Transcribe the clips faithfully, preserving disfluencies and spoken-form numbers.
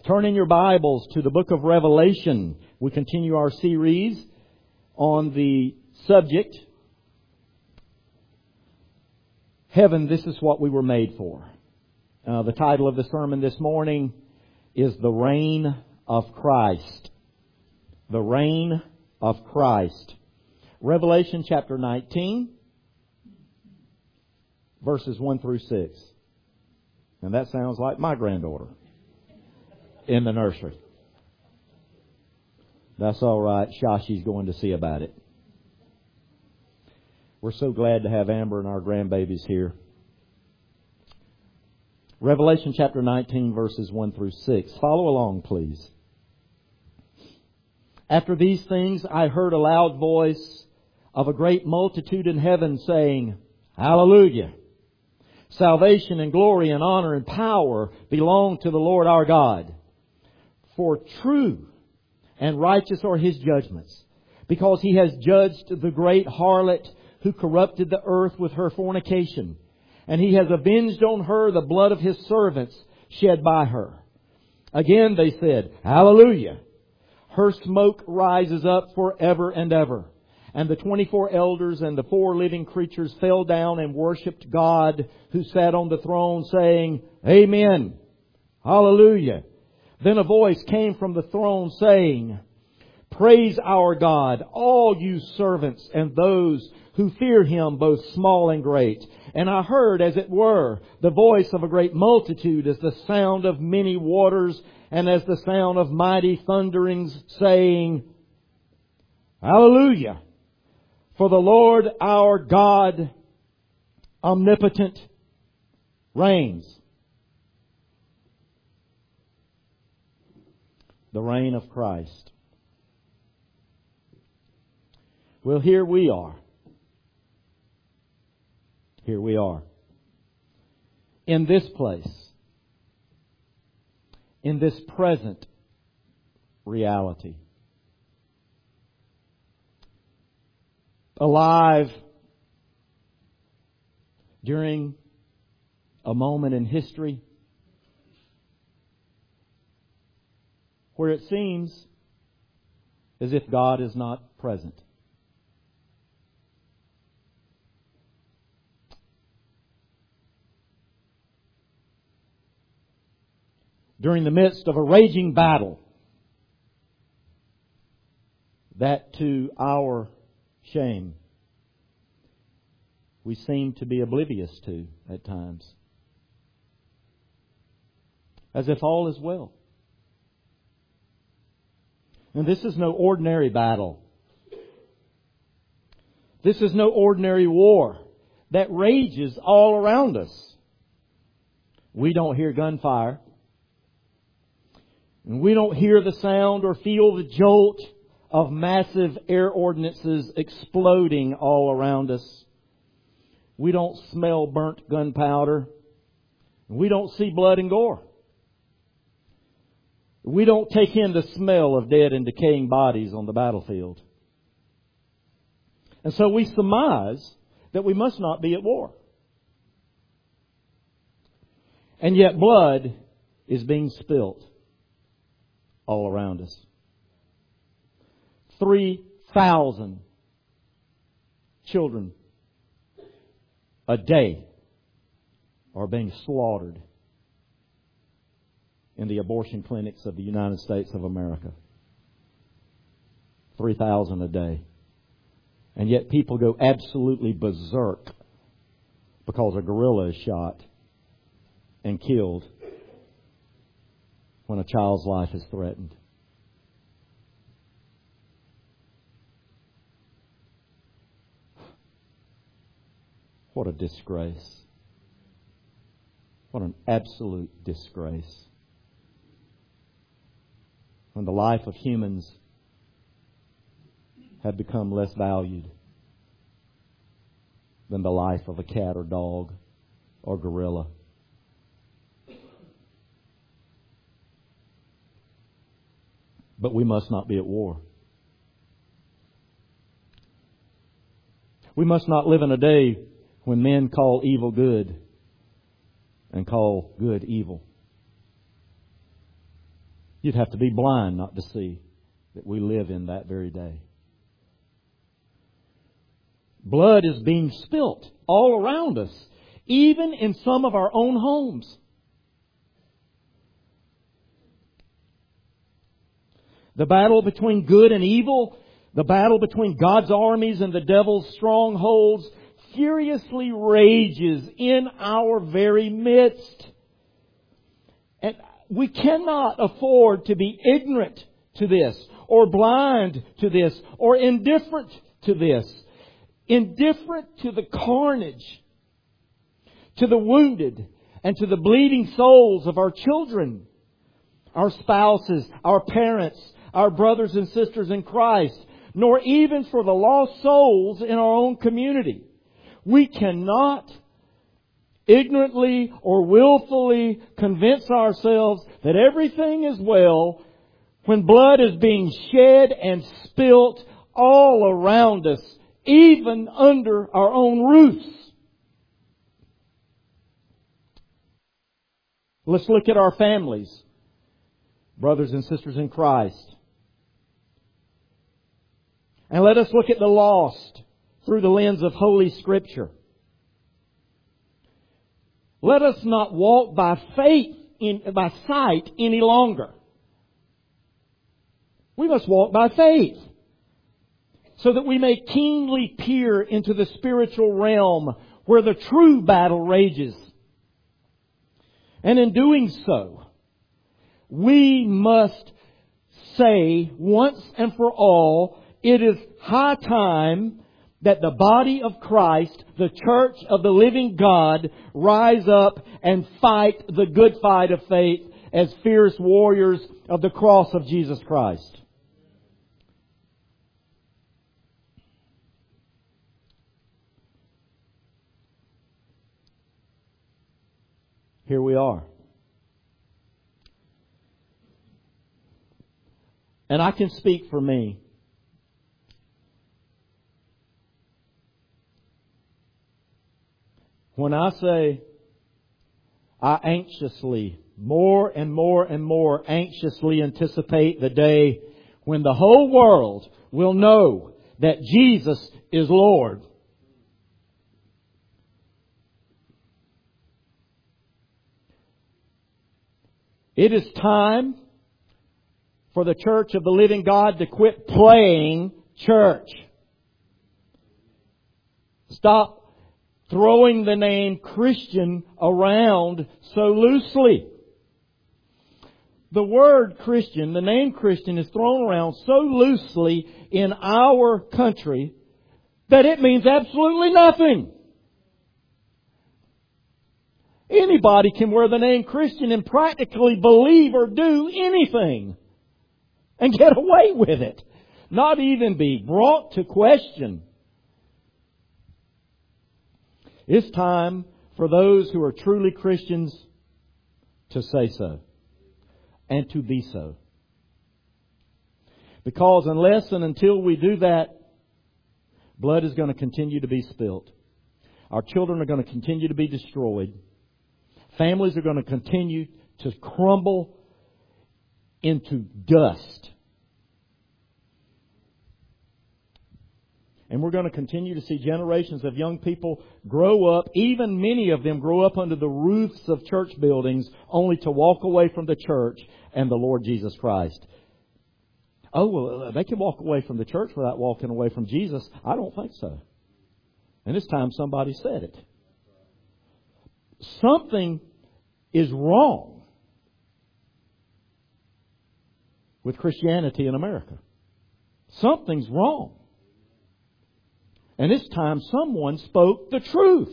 Turn in your Bibles to the book of Revelation. We continue our series on the subject, Heaven, This Is What We Were Made For. Uh, the title of the sermon this morning is The Reign of Christ. The Reign of Christ. Revelation chapter nineteen, verses one through six. And that sounds like my granddaughter in the nursery. That's all right. Shashi's going to see about it. We're so glad to have Amber and our grandbabies here. Revelation chapter nineteen, verses one through six. Follow along, please. After these things, I heard a loud voice of a great multitude in heaven saying, Hallelujah! Salvation and glory and honor and power belong to the Lord our God. For true and righteous are His judgments, because He has judged the great harlot who corrupted the earth with her fornication. And He has avenged on her the blood of His servants shed by her. Again they said, Hallelujah! Her smoke rises up forever and ever. And the twenty-four elders and the four living creatures fell down and worshipped God who sat on the throne, saying, Amen. Hallelujah. Then a voice came from the throne saying, Praise our God, all you servants and those who fear Him, both small and great. And I heard, as it were, the voice of a great multitude, as the sound of many waters, and as the sound of mighty thunderings, saying, Hallelujah! For the Lord our God, omnipotent, reigns. The reign of Christ. Well, here we are. Here we are. In this place. In this present reality. Alive during a moment in history where it seems as if God is not present. During the midst of a raging battle that, to our shame, we seem to be oblivious to at times. As if all is well. And this is no ordinary battle. This is no ordinary war that rages all around us. We don't hear gunfire. And we don't hear the sound or feel the jolt of massive air ordinances exploding all around us. We don't smell burnt gunpowder. We don't see blood and gore. We don't take in the smell of dead and decaying bodies on the battlefield. And so we surmise that we must not be at war. And yet blood is being spilt all around us. Three thousand children a day are being slaughtered in the abortion clinics of the United States of America. Three thousand a day. And yet people go absolutely berserk because a gorilla is shot and killed when a child's life is threatened. What a disgrace. What an absolute disgrace. When the life of humans have become less valued than the life of a cat or dog or gorilla. But we must not be at war. We must not live in a day when men call evil good and call good evil. You'd have to be blind not to see that we live in that very day. Blood is being spilt all around us, even in some of our own homes. The battle between good and evil, the battle between God's armies and the devil's strongholds, furiously rages in our very midst. And we cannot afford to be ignorant to this, or blind to this, or indifferent to this. Indifferent to the carnage, to the wounded, and to the bleeding souls of our children, our spouses, our parents, our brothers and sisters in Christ, nor even for the lost souls in our own community. We cannot ignorantly or willfully convince ourselves that everything is well when blood is being shed and spilt all around us, even under our own roofs. Let's look at our families, brothers and sisters in Christ. And let us look at the lost through the lens of Holy Scripture. Let us not walk by faith, in, by sight any longer. We must walk by faith, so that we may keenly peer into the spiritual realm where the true battle rages. And in doing so, we must say once and for all, it is high time that the body of Christ, the church of the living God, rise up and fight the good fight of faith as fierce warriors of the cross of Jesus Christ. Here we are. And I can speak for me. When I say I anxiously, more and more and more anxiously anticipate the day when the whole world will know that Jesus is Lord. It is time for the church of the living God to quit playing church. Stop throwing the name Christian around so loosely. The word Christian, the name Christian, is thrown around so loosely in our country that it means absolutely nothing. Anybody can wear the name Christian and practically believe or do anything and get away with it. Not even be brought to question. It's time for those who are truly Christians to say so and to be so. Because unless and until we do that, blood is going to continue to be spilt. Our children are going to continue to be destroyed. Families are going to continue to crumble into dust. And we're going to continue to see generations of young people grow up, even many of them grow up under the roofs of church buildings, only to walk away from the church and the Lord Jesus Christ. Oh, well, they can walk away from the church without walking away from Jesus. I don't think so. And it's time somebody said it. Something is wrong with Christianity in America. Something's wrong. And it's time someone spoke the truth.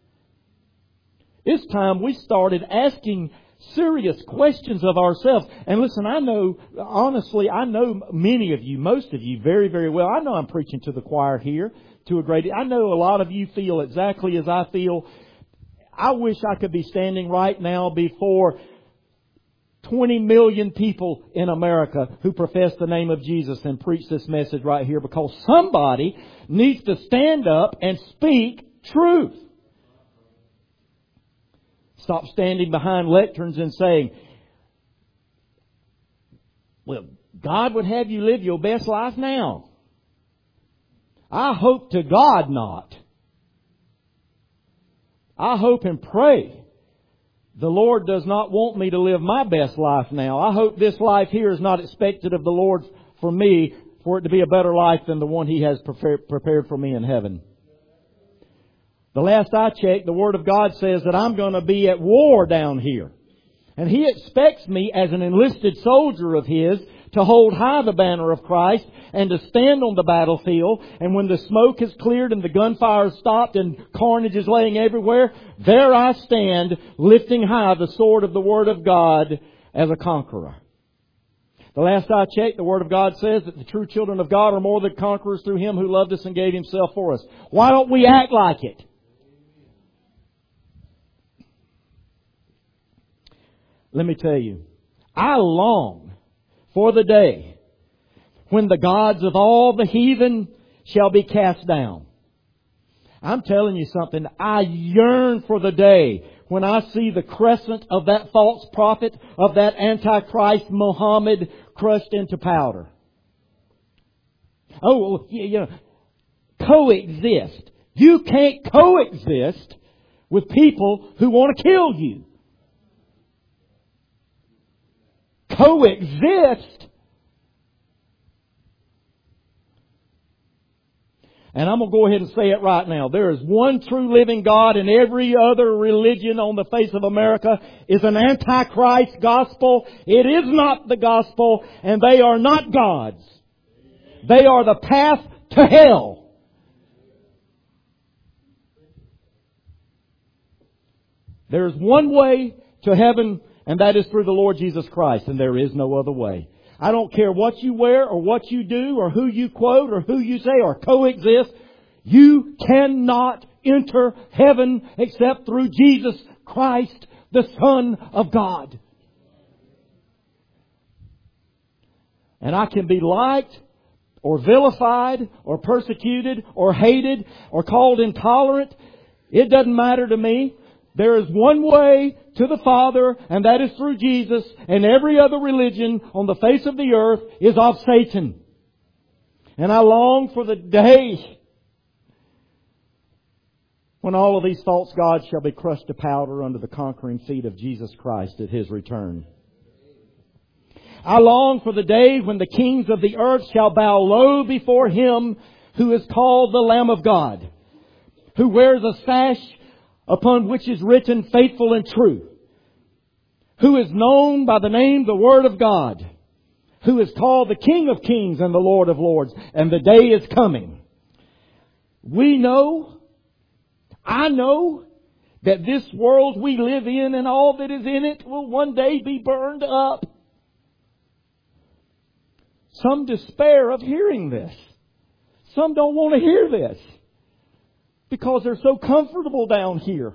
It's time we started asking serious questions of ourselves. And listen, I know, honestly, I know many of you, most of you very, very well. I know I'm preaching to the choir here to a great, I know a lot of you feel exactly as I feel. I wish I could be standing right now before twenty million people in America who profess the name of Jesus and preach this message right here, because somebody needs to stand up and speak truth. Stop standing behind lecterns and saying, Well, God would have you live your best life now. I hope to God not. I hope and pray the Lord does not want me to live my best life now. I hope this life here is not expected of the Lord for me, for it to be a better life than the one He has prepared for me in heaven. The last I checked, the Word of God says that I'm going to be at war down here. And He expects me as an enlisted soldier of His to hold high the banner of Christ and to stand on the battlefield. And when the smoke is cleared and the gunfire is stopped and carnage is laying everywhere, there I stand lifting high the sword of the Word of God as a conqueror. The last I checked, the Word of God says that the true children of God are more than conquerors through Him who loved us and gave Himself for us. Why don't we act like it? Let me tell you, I long for the day when the gods of all the heathen shall be cast down. I'm telling you something. I yearn for the day when I see the crescent of that false prophet, of that Antichrist Muhammad, crushed into powder. Oh, well, you know, coexist. You can't coexist with people who want to kill you. Coexist. And I'm going to go ahead and say it right now. There is one true living God, and every other religion on the face of America is an antichrist gospel. It is not the gospel, and they are not gods. They are the path to hell. There is one way to heaven, and that is through the Lord Jesus Christ, and there is no other way. I don't care what you wear or what you do or who you quote or who you say or coexist. You cannot enter heaven except through Jesus Christ, the Son of God. And I can be liked or vilified or persecuted or hated or called intolerant. It doesn't matter to me. There is one way to the Father, and that is through Jesus, and every other religion on the face of the earth is of Satan. And I long for the day when all of these false gods shall be crushed to powder under the conquering feet of Jesus Christ at His return. I long for the day when the kings of the earth shall bow low before Him who is called the Lamb of God, who wears a sash upon which is written faithful and true, who is known by the name the Word of God, who is called the King of Kings and the Lord of Lords, and the day is coming. We know, I know, that this world we live in and all that is in it will one day be burned up. Some despair of hearing this. Some don't want to hear this, because they're so comfortable down here.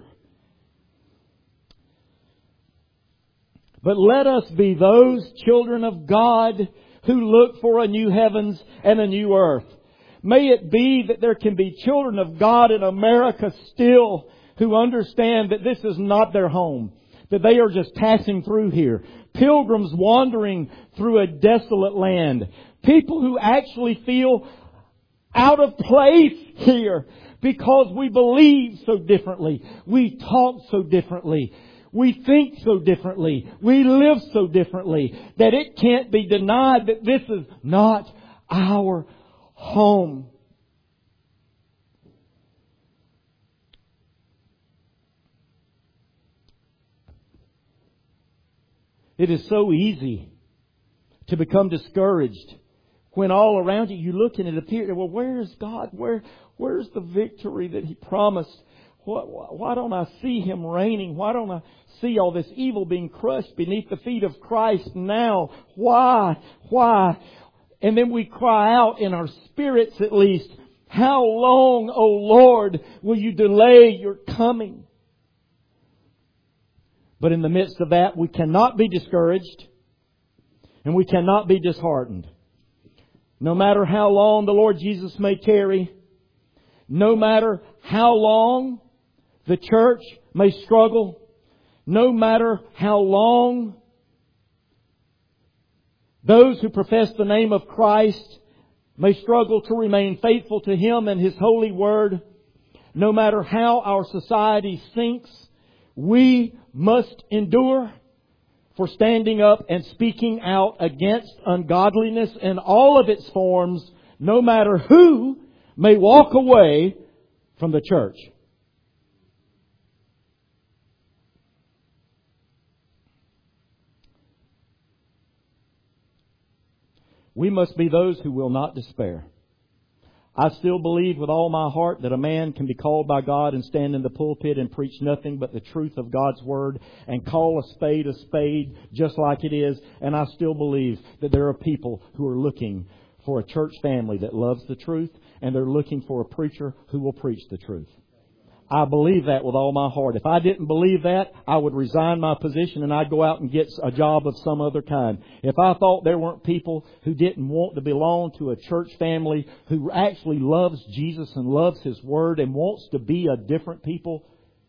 But let us be those children of God who look for a new heavens and a new earth. May it be that there can be children of God in America still who understand that this is not their home, that they are just passing through here. Pilgrims wandering through a desolate land. People who actually feel out of place here, because we believe so differently. We talk so differently. We think so differently. We live so differently that it can't be denied that this is not our home. It is so easy to become discouraged when all around you, you look and it appears, well, where is God? Where, where's the victory that He promised? Why, why don't I see Him reigning? Why don't I see all this evil being crushed beneath the feet of Christ now? Why? Why? And then we cry out in our spirits at least, how long, O Lord, will you delay your coming? But in the midst of that, we cannot be discouraged and we cannot be disheartened. No matter how long the Lord Jesus may tarry, no matter how long the church may struggle, no matter how long Those who profess the name of Christ may struggle to remain faithful to Him and His holy Word. No matter how our society sinks, we must endure for standing up and speaking out against ungodliness in all of its forms, no matter who may walk away from the church. We must be those who will not despair. I still believe with all my heart that a man can be called by God and stand in the pulpit and preach nothing but the truth of God's Word and call a spade a spade just like it is. And I still believe that there are people who are looking for a church family that loves the truth, and they're looking for a preacher who will preach the truth. I believe that with all my heart. If I didn't believe that, I would resign my position and I'd go out and get a job of some other kind. If I thought there weren't people who didn't want to belong to a church family who actually loves Jesus and loves His Word and wants to be a different people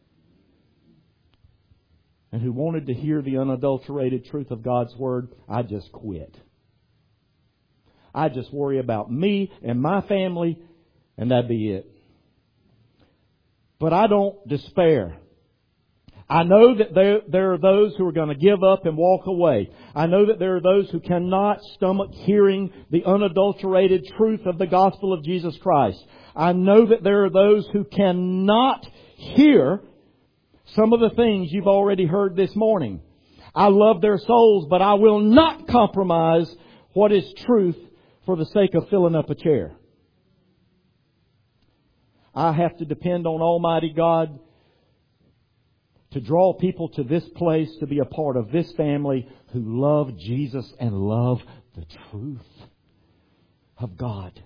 and who wanted to hear the unadulterated truth of God's Word, I'd just quit. I'd just worry about me and my family, and that'd be it. But I don't despair. I know that there, there are those who are going to give up and walk away. I know that there are those who cannot stomach hearing the unadulterated truth of the gospel of Jesus Christ. I know that there are those who cannot hear some of the things you've already heard this morning. I love their souls, but I will not compromise what is truth for the sake of filling up a chair. I have to depend on Almighty God to draw people to this place, to be a part of this family who love Jesus and love the truth of God.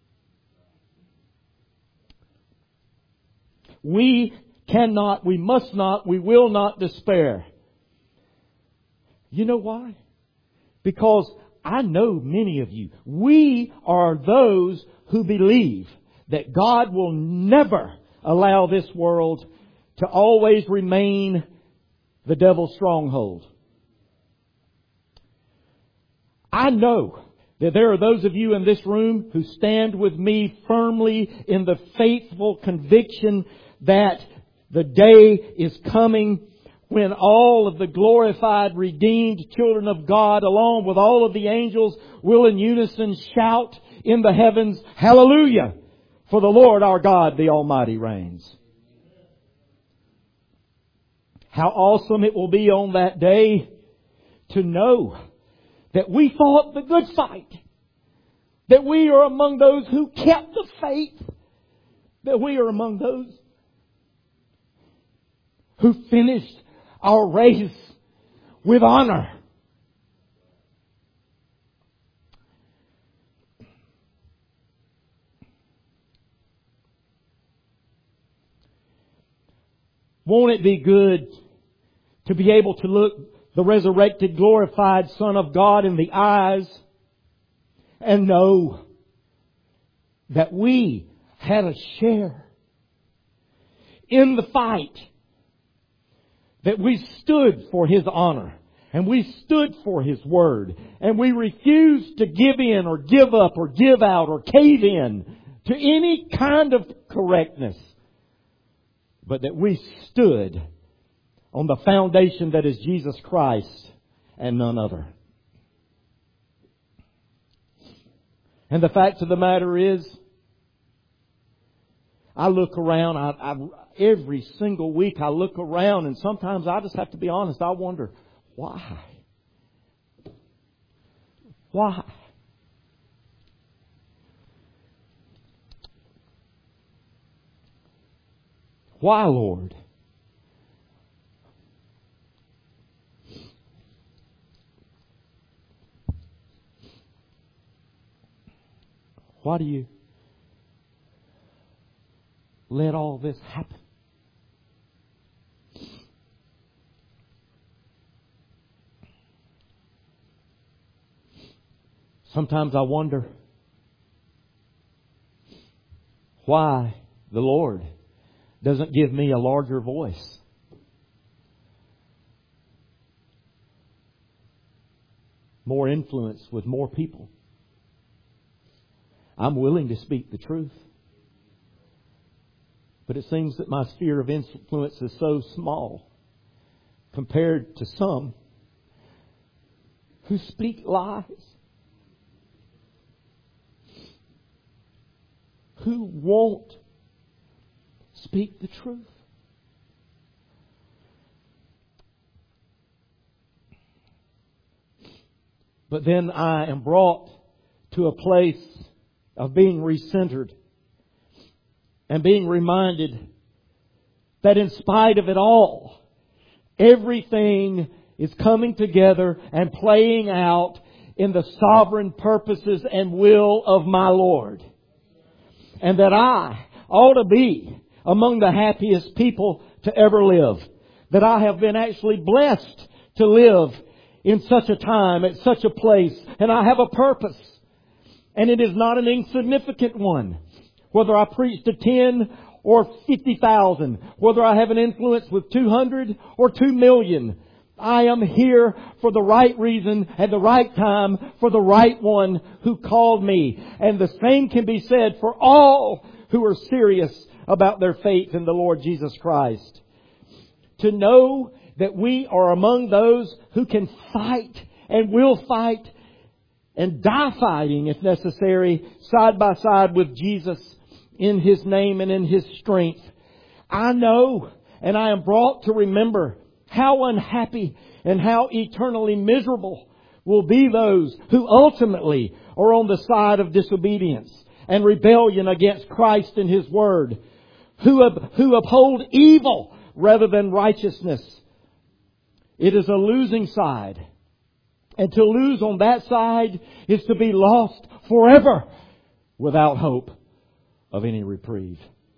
We cannot, we must not, we will not despair. You know why? Because I know many of you. We are those who believe that God will never allow this world to always remain the devil's stronghold. I know that there are those of you in this room who stand with me firmly in the faithful conviction that the day is coming when all of the glorified, redeemed children of God, along with all of the angels, will in unison shout in the heavens, "Hallelujah! For the Lord our God, the Almighty, reigns." How awesome it will be on that day to know that we fought the good fight. That we are among those who kept the faith. That we are among those who finished our race with honor. Won't it be good to be able to look the resurrected, glorified Son of God in the eyes and know that we had a share in the fight, that we stood for His honor and we stood for His Word, and we refused to give in or give up or give out or cave in to any kind of correctness, but that we stood on the foundation that is Jesus Christ and none other. And the fact of the matter is, I look around, I, I, every single week I look around, and sometimes I just have to be honest, I wonder, why? Why? Why, Lord? Why do you let all this happen? Sometimes I wonder why the Lord doesn't give me a larger voice. more influence with more people. I'm willing to speak the truth. But it seems that my sphere of influence is so small compared to some who speak lies, who won't speak the truth. But then I am brought to a place of being recentered and being reminded that in spite of it all, everything is coming together and playing out in the sovereign purposes and will of my Lord. And that I ought to be among the happiest people to ever live. That I have been actually blessed to live in such a time, at such a place. And I have a purpose. And it is not an insignificant one. Whether I preach to ten or fifty thousand. Whether I have an influence with two hundred or two million. I am here for the right reason at the right time for the right one who called me. And the same can be said for all who are serious about their faith in the Lord Jesus Christ. To know that we are among those who can fight and will fight and die fighting if necessary, side by side with Jesus in His name and in His strength. I know and I am brought to remember how unhappy and how eternally miserable will be those who ultimately are on the side of disobedience and rebellion against Christ and His Word, who, who uphold evil rather than righteousness. It is a losing side. And to lose on that side is to be lost forever without hope of any reprieve.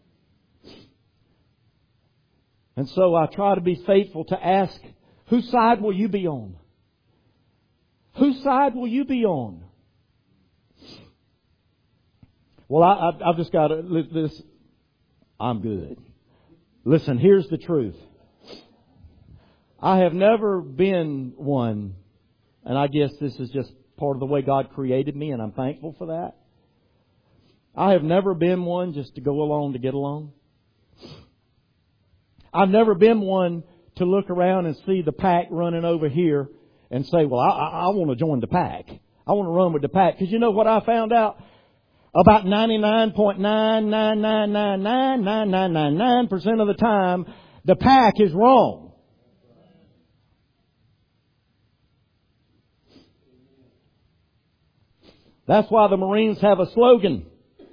And so I try to be faithful to ask, whose side will you be on? Whose side will you be on? Well, I, I, I've just got to, this, I'm good. Listen, here's the truth. I have never been one, and I guess this is just part of the way God created me, and I'm thankful for that. I have never been one just to go along to get along. I've never been one to look around and see the pack running over here and say, well, I, I, I want to join the pack. I want to run with the pack. Because you know what I found out? About ninety-nine point nine nine nine nine nine nine nine nine nine percent of the time, the pack is wrong. That's why the Marines have a slogan.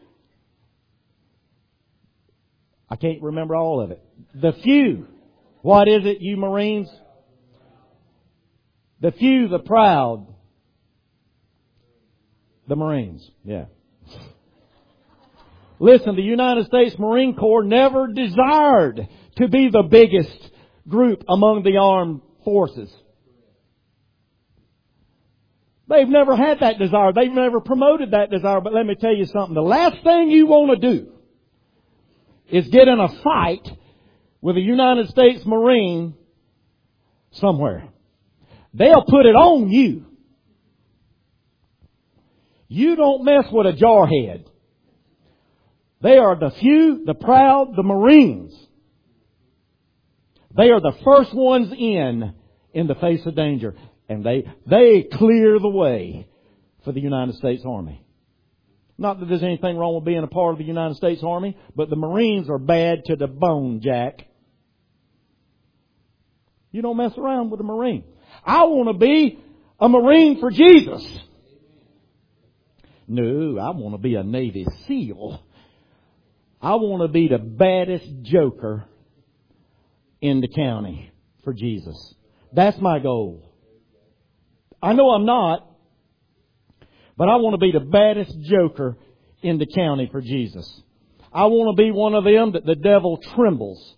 I can't remember all of it. The few. What is it, you Marines? The few, the proud. The Marines. Yeah. Listen, the United States Marine Corps never desired to be the biggest group among the armed forces. They've never had that desire. They've never promoted that desire. But let me tell you something. The last thing you want to do is get in a fight with a United States Marine somewhere. They'll put it on you. You don't mess with a jarhead. They are the few, the proud, the Marines. They are the first ones in, in the face of danger. And they, they clear the way for the United States Army. Not that there's anything wrong with being a part of the United States Army, but the Marines are bad to the bone, Jack. You don't mess around with a Marine. I want to be a Marine for Jesus. No, I want to be a Navy SEAL. I want to be the baddest joker in the county for Jesus. That's my goal. I know I'm not, but I want to be the baddest joker in the county for Jesus. I want to be one of them that the devil trembles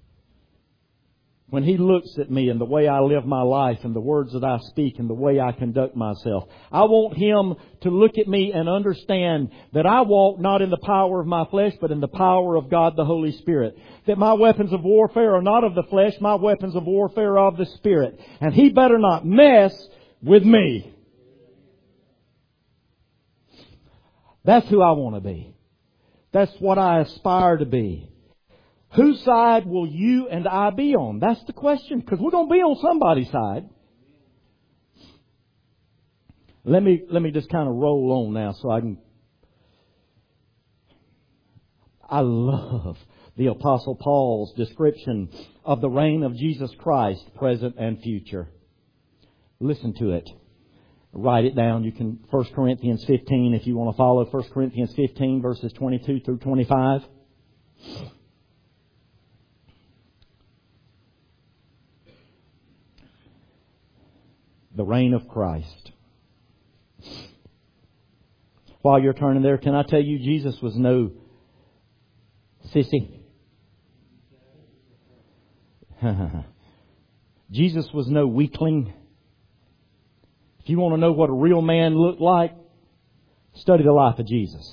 when he looks at me and the way I live my life and the words that I speak and the way I conduct myself. I want him to look at me and understand that I walk not in the power of my flesh, but in the power of God the Holy Spirit. That my weapons of warfare are not of the flesh, my weapons of warfare are of the Spirit. And he better not mess with me. That's who I want to be. That's what I aspire to be. Whose side will you and I be on? That's the question, because we're going to be on somebody's side. Let me, let me just kind of roll on now so I can... I love the Apostle Paul's description of the reign of Jesus Christ, present and future. Listen to it. Write it down. You can, First Corinthians fifteen, if you want to follow First Corinthians fifteen, verses twenty-two through twenty-five. The reign of Christ. While you're turning there, can I tell you, Jesus was no sissy. Jesus was no weakling. If you want to know what a real man looked like, study the life of Jesus.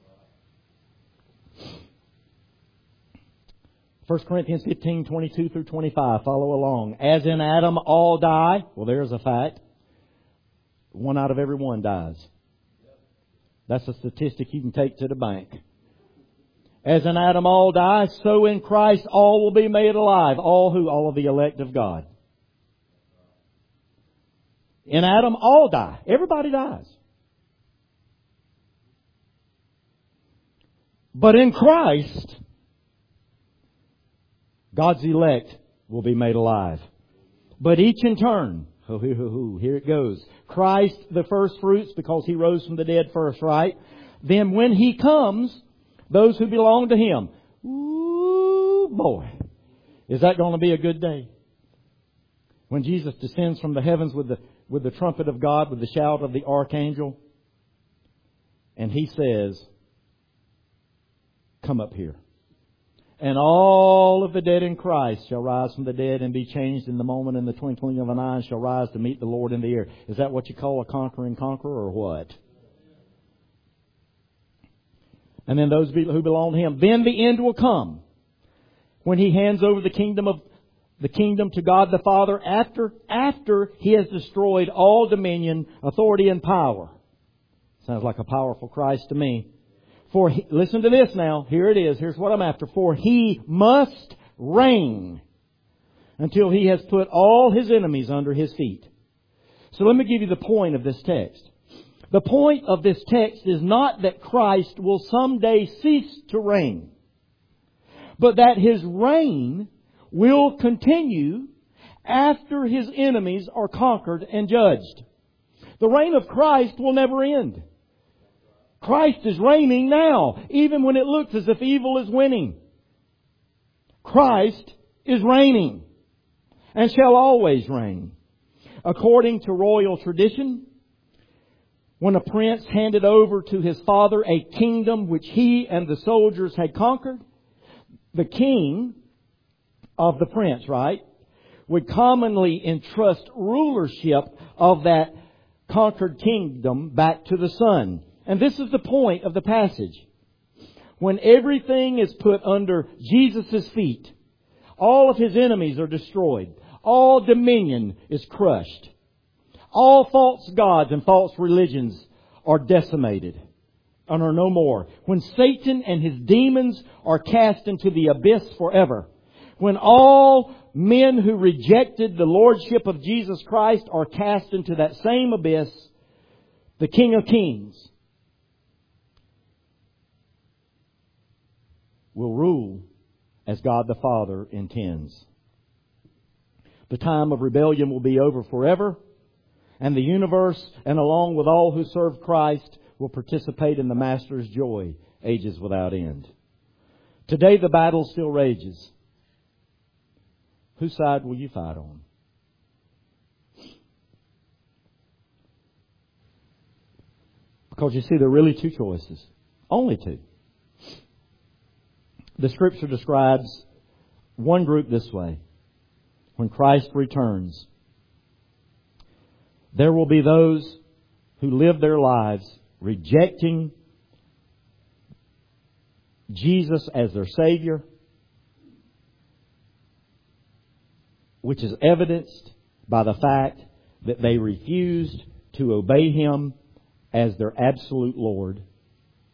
First Corinthians fifteen, twenty-two through twenty-five. Follow along. As in Adam all die. Well, there's a fact. One out of every one dies. That's a statistic you can take to the bank. As in Adam all die, so in Christ all will be made alive. All who? All of the elect of God. In Adam all die. Everybody dies. But in Christ, God's elect will be made alive. But each in turn. Oh, here it goes. Christ the first fruits, because He rose from the dead first, right? Then when He comes, those who belong to Him. Ooh, boy. Is that going to be a good day? When Jesus descends from the heavens with the, with the trumpet of God, with the shout of the archangel. And He says, come up here. And all of the dead in Christ shall rise from the dead and be changed in the moment, in the twinkling of an eye, and shall rise to meet the Lord in the air. Is that what you call a conquering conqueror, or what? And then those who belong to Him. Then the end will come, when He hands over the kingdom of the kingdom to God the Father, after after He has destroyed all dominion, authority, and power. Sounds like a powerful Christ to me. For he, listen to this now. Here it is. Here's what I'm after. For He must reign until He has put all His enemies under His feet. So let me give you the point of this text. The point of this text is not that Christ will someday cease to reign, but that His reign will continue after His enemies are conquered and judged. The reign of Christ will never end. Christ is reigning now, even when it looks as if evil is winning. Christ is reigning and shall always reign. According to royal tradition, when a prince handed over to his father a kingdom which he and the soldiers had conquered, the king of the prince, right, would commonly entrust rulership of that conquered kingdom back to the son. And this is the point of the passage. When everything is put under Jesus' feet, all of His enemies are destroyed. All dominion is crushed. All false gods and false religions are decimated and are no more. When Satan and his demons are cast into the abyss forever. When all men who rejected the lordship of Jesus Christ are cast into that same abyss, the King of Kings will rule as God the Father intends. The time of rebellion will be over forever, and the universe, and along with all who serve Christ, will participate in the Master's joy, ages without end. Today the battle still rages. Whose side will you fight on? Because you see, there are really two choices. Only two. The Scripture describes one group this way. When Christ returns, there will be those who live their lives rejecting Jesus as their Savior, which is evidenced by the fact that they refused to obey Him as their absolute Lord.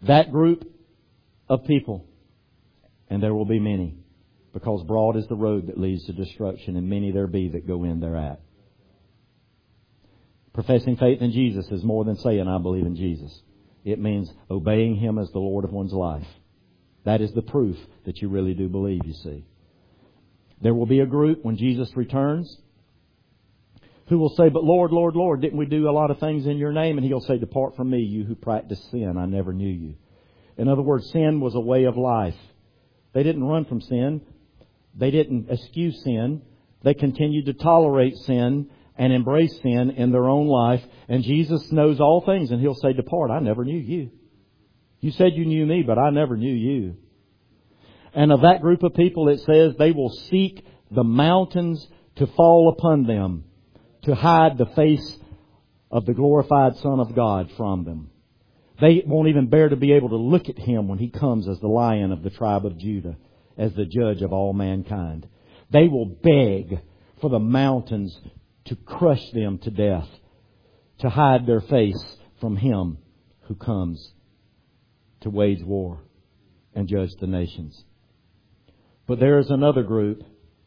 That group of people, and there will be many, because broad is the road that leads to destruction, and many there be that go in thereat. Professing faith in Jesus is more than saying, I believe in Jesus. It means obeying Him as the Lord of one's life. That is the proof that you really do believe, you see. There will be a group when Jesus returns who will say, but Lord, Lord, Lord, didn't we do a lot of things in your name? And He'll say, depart from me, you who practice sin. I never knew you. In other words, sin was a way of life. They didn't run from sin. They didn't eschew sin. They continued to tolerate sin and embrace sin in their own life. And Jesus knows all things, and He'll say, depart, I never knew you. You said you knew me, but I never knew you. And of that group of people, it says they will seek the mountains to fall upon them, to hide the face of the glorified Son of God from them. They won't even bear to be able to look at Him when He comes as the Lion of the tribe of Judah, as the judge of all mankind. They will beg for the mountains to crush them to death, to hide their face from Him who comes to wage war and judge the nations. But there is another group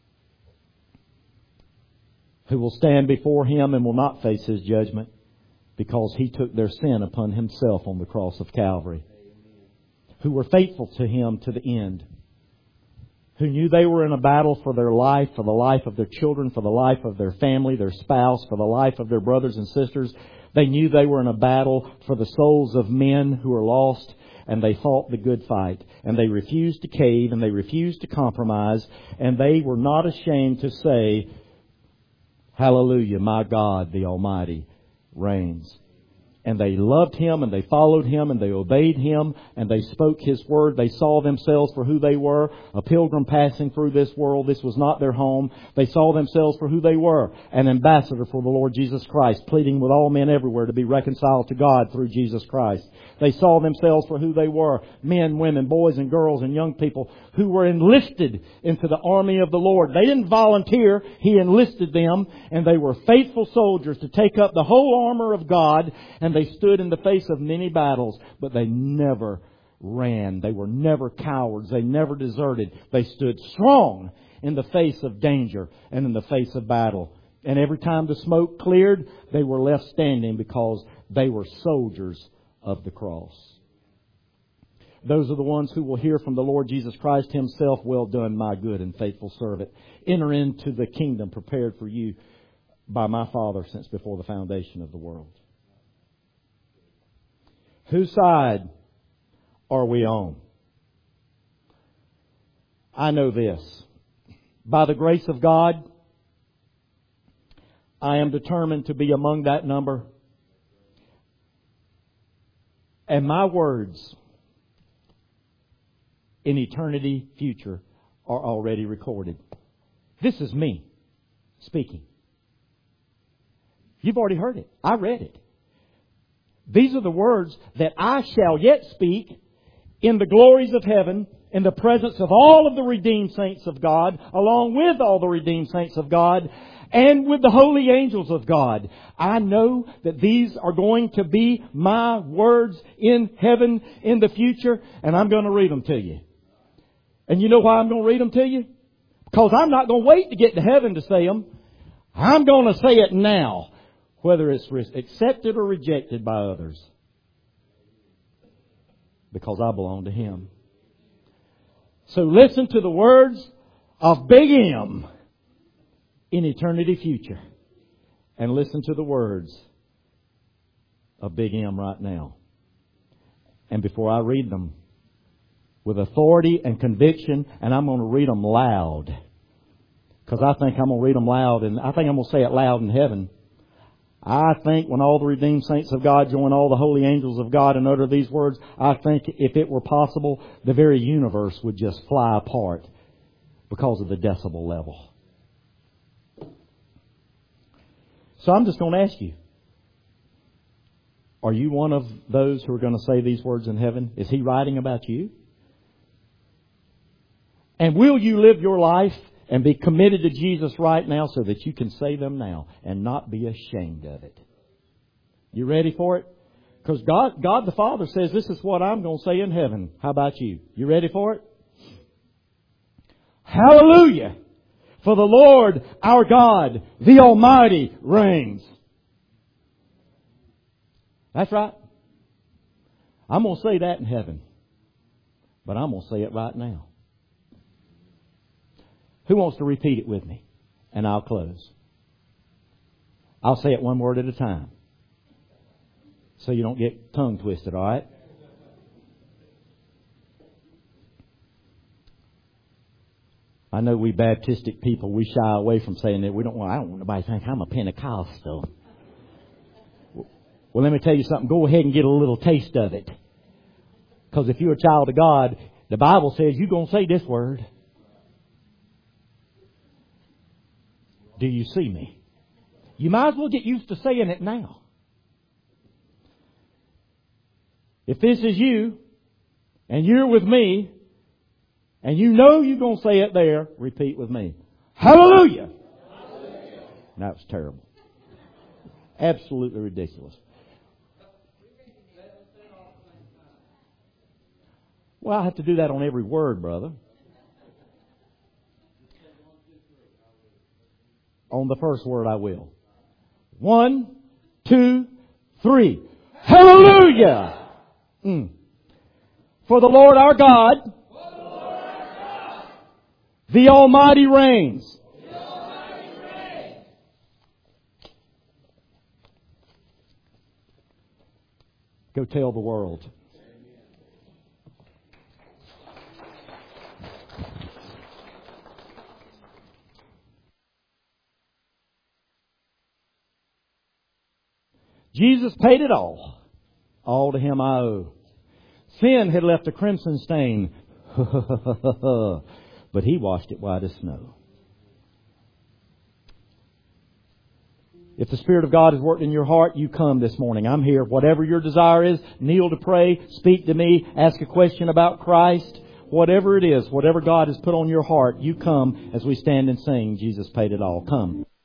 who will stand before Him and will not face His judgment, because He took their sin upon Himself on the cross of Calvary. Who were faithful to Him to the end. Who knew they were in a battle for their life, for the life of their children, for the life of their family, their spouse, for the life of their brothers and sisters. They knew they were in a battle for the souls of men who are lost, and they fought the good fight. And they refused to cave, and they refused to compromise, and they were not ashamed to say, hallelujah, my God, the Almighty, reigns. And they loved Him, and they followed Him, and they obeyed Him, and they spoke His word. They saw themselves for who they were, a pilgrim passing through this world. This was not their home. They saw themselves for who they were, an ambassador for the Lord Jesus Christ, pleading with all men everywhere to be reconciled to God through Jesus Christ. They saw themselves for who they were, men, women, boys and girls and young people who were enlisted into the army of the Lord. They didn't volunteer. He enlisted them, and they were faithful soldiers to take up the whole armor of God, and they stood in the face of many battles, but they never ran. They were never cowards. They never deserted. They stood strong in the face of danger and in the face of battle. And every time the smoke cleared, they were left standing because they were soldiers of the cross. Those are the ones who will hear from the Lord Jesus Christ Himself, well done, my good and faithful servant. Enter into the kingdom prepared for you by my Father since before the foundation of the world. Whose side are we on? I know this. By the grace of God, I am determined to be among that number. And my words in eternity future are already recorded. This is me speaking. You've already heard it. I read it. These are the words that I shall yet speak in the glories of heaven, in the presence of all of the redeemed saints of God, along with all the redeemed saints of God, and with the holy angels of God. I know that these are going to be my words in heaven in the future, and I'm going to read them to you. And you know why I'm going to read them to you? Because I'm not going to wait to get to heaven to say them. I'm going to say it now, whether it's accepted or rejected by others. Because I belong to Him. So listen to the words of Big M in eternity future. And listen to the words of Big M right now. And before I read them, with authority and conviction, and I'm going to read them loud. Because I think I'm going to read them loud, and I think I'm going to say it loud in heaven. I think when all the redeemed saints of God join all the holy angels of God and utter these words, I think if it were possible, the very universe would just fly apart because of the decibel level. So I'm just going to ask you, are you one of those who are going to say these words in heaven? Is He writing about you? And will you live your life and be committed to Jesus right now so that you can say them now and not be ashamed of it? You ready for it? Because God, God the Father says, this is what I'm going to say in heaven. How about you? You ready for it? Hallelujah! For the Lord our God, the Almighty, reigns. That's right. I'm going to say that in heaven. But I'm going to say it right now. Who wants to repeat it with me? And I'll close. I'll say it one word at a time. So you don't get tongue twisted, all right? I know we Baptistic people, we shy away from saying that. We don't want, I don't want nobody to think I'm a Pentecostal. Well, let me tell you something. Go ahead and get a little taste of it. Because if you're a child of God, the Bible says you're going to say this word. Do you see me? You might as well get used to saying it now. If this is you, and you're with me, and you know you're going to say it there, repeat with me. Hallelujah! Hallelujah. That was terrible. Absolutely ridiculous. Well, I have to do that on every word, brother. On the first word, I will. One, two, three. Hallelujah! Mm. For the Lord our God, the, Lord our God. the Almighty reigns. The Almighty reigns. Go tell the world. Jesus paid it all. All to Him I owe. Sin had left a crimson stain, but He washed it white as snow. If the Spirit of God has worked in your heart, you come this morning. I'm here. Whatever your desire is, kneel to pray, speak to me, ask a question about Christ. Whatever it is, whatever God has put on your heart, you come as we stand and sing, Jesus paid it all. Come.